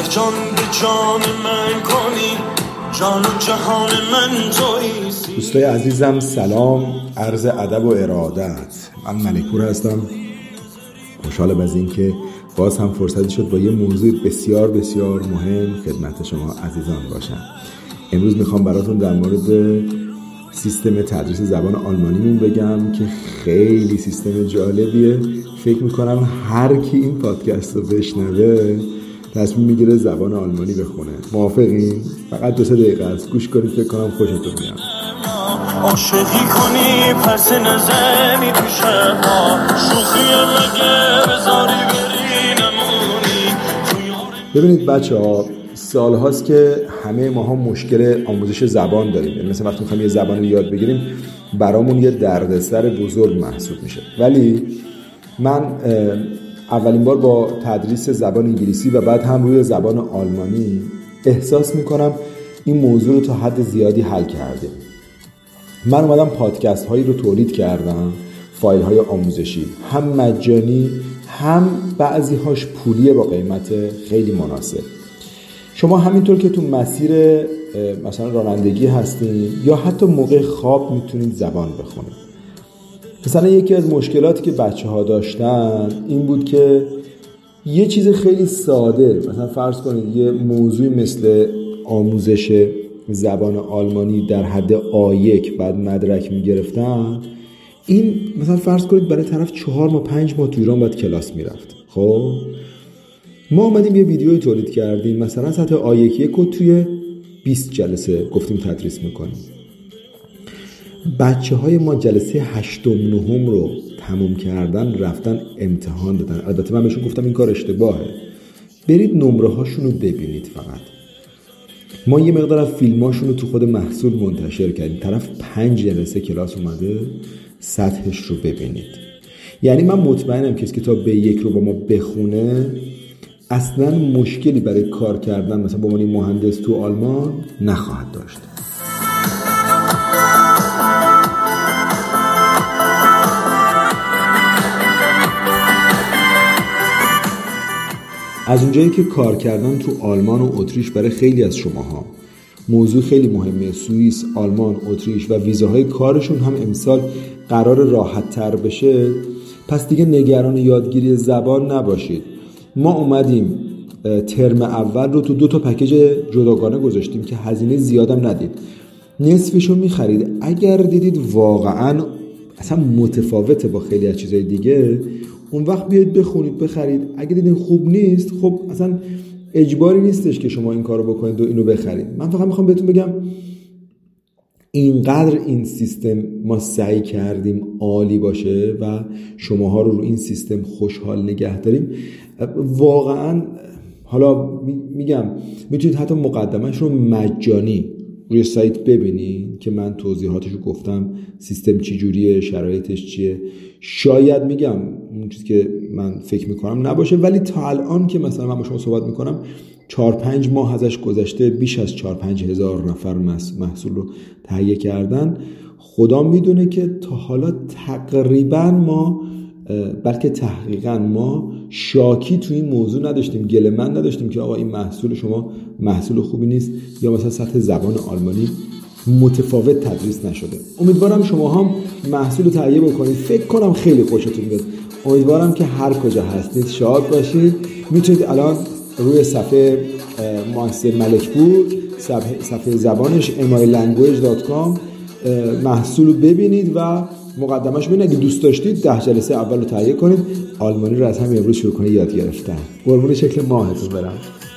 جان به جان من کنی، جان و جهان من تویی. دوستای عزیزم سلام، عرض ادب و ارادت. من ملکپور هستم. خوشحالم از این که باز هم فرصتی شد با یه موضوع بسیار بسیار مهم خدمت شما عزیزان باشم. امروز میخوام براتون در مورد سیستم تدریس زبان آلمانیمون بگم که خیلی سیستم جالبیه. فکر میکنم هر کی این پادکست رو بشنوه تصمیم میگیره زبان آلمانی بخونه. موافقین؟ فقط 2-3 دقیقه است، گوش کنید، فکر کنم خوشتون میاد. عاشقی کنی پس نزنی تو شبا، شوخی مگه بذاری بری نمونی. ببینید بچه ها، سال هاست که همه ماها مشکل آموزش زبان داریم. یعنی مثلا وقتی میخوایم یه زبان رو یاد بگیریم برامون یه دردسر بزرگ محسوب میشه. ولی من اولین بار با تدریس زبان انگلیسی و بعد هم روی زبان آلمانی احساس میکنم این موضوع رو تا حد زیادی حل کردیم. من اومدم پادکست هایی رو تولید کردم، فایل های آموزشی، هم مجانی هم بعضی هاش پولیه با قیمت خیلی مناسب. شما همینطور که تو مسیر مثلا رانندگی هستین یا حتی موقع خواب میتونید زبان بخونید. مثلا یکی از مشکلاتی که بچه ها داشتن این بود که یه چیز خیلی ساده، مثلا فرض کنید یه موضوعی مثل آموزش زبان آلمانی در حد A1 بعد مدرک میگرفتن، این مثلا فرض کنید برای طرف 4 ماه 5 ماه تو ایران باید کلاس میرفت. خب ما اومدیم یه ویدیوی تولید کردیم، مثلا سطح A1 رو توی 20 جلسه گفتیم تدریس میکنیم. بچه های ما جلسه 8 و 9 رو تموم کردن، رفتن امتحان دادن. البته من بهشون گفتم این کار اشتباهه، برید نمره هاشون رو ببینید. فقط ما یه مقدار از فیلماشون رو تو خود محصول منتشر کردیم. طرف 5 جلسه کلاس اومده، سطحش رو ببینید. یعنی من مطمئنم کسی که تا B1 رو با ما بخونه اصلا مشکلی برای کار کردن مثلا با عنوان مهندس تو آلمان نخواهد داشت. از اونجایی که کار کردن تو آلمان و اتریش برای خیلی از شماها موضوع خیلی مهمه، سوئیس، آلمان، اتریش و ویزاهای کارشون هم امسال قرار راحت تر بشه، پس دیگه نگران یادگیری زبان نباشید. ما اومدیم ترم اول رو تو 2 پکیج جداگانه گذاشتیم که هزینه زیادم ندید. نصفشو میخرید. اگر دیدید واقعا اصلا متفاوته با خیلی از چیزای دیگه، اون وقت بیاید بخونید، بخرید. اگه دیدین خوب نیست، خب اصلا اجباری نیستش که شما این کارو بکنید و اینو بخرید. من فقط میخوام بهتون بگم اینقدر این سیستم ما سعی کردیم عالی باشه و شماها رو این سیستم خوشحال نگه داریم. واقعا حالا میگم میتونید حتی مقدمش رو مجانی روی سایت ببینید که من توضیحاتشو گفتم، سیستم چی جوریه، شرایطش چیه. شاید میگم اون چیزی که من فکر میکنم نباشه، ولی تا الان که مثلا من با شما صحبت میکنم 4-5 ماه ازش گذشته، بیش از 4-5 هزار نفر محصول رو تهیه کردن. خدا میدونه که تا حالا تقریبا ما، بلکه تحقیقا ما شاکی تو این موضوع نداشتیم، گله‌مند نداشتیم که آقا این محصول شما محصول خوبی نیست یا مثلا سطح زبان آلمانی متفاوت تدریس نشده. امیدوارم شما هم محصول تهیه بکنید. فکر کنم خیلی خوشتون بیاد. امیدوارم که هر کجا هستید شاد باشید. میتونید الان روی صفحه مؤسسه ملکپور، صفحه زبانش mylanguage.com محصول رو ببینید و مقدمش ببینید. اگه دوست داشتید 10 جلسه اول رو تهیه کنید، آلمانی رو از همین امروز شروع کنید یاد گرفتن. قربون شکل ماهتون برم.